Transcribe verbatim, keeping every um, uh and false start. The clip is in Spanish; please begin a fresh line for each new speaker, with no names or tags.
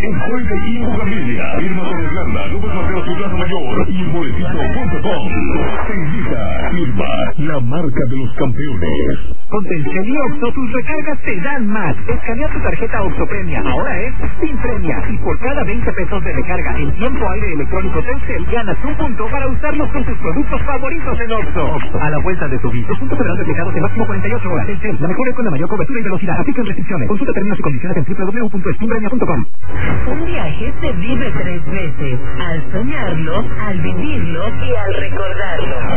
Enjuague y Bugambilia. Firma de Irlanda, López Mateo, Ciudad Mayor y boletito punto com. Te invita, firma, la marca de los campeones.
Con Telcel y Oxxo, tus recargas te dan más. Escanea tu tarjeta Oxxo Premia. Ahora es sin premia. Y por cada veinte pesos de recarga en tiempo aire electrónico Telcel, ganas un punto para usarlos con tus productos favoritos en Oxxo. Oxxo, a la vuelta de tu vida. Los puntos serán replicados en máximo cuarenta y ocho horas. Telcel, la mejor red con la mayor cobertura y velocidad. Aplican restricciones. Consulta términos y condiciones en doble u doble u doble u punto spinbrania punto com.
Un viaje se vive tres veces. Al soñarlo, al vivirlo y al recordarlo.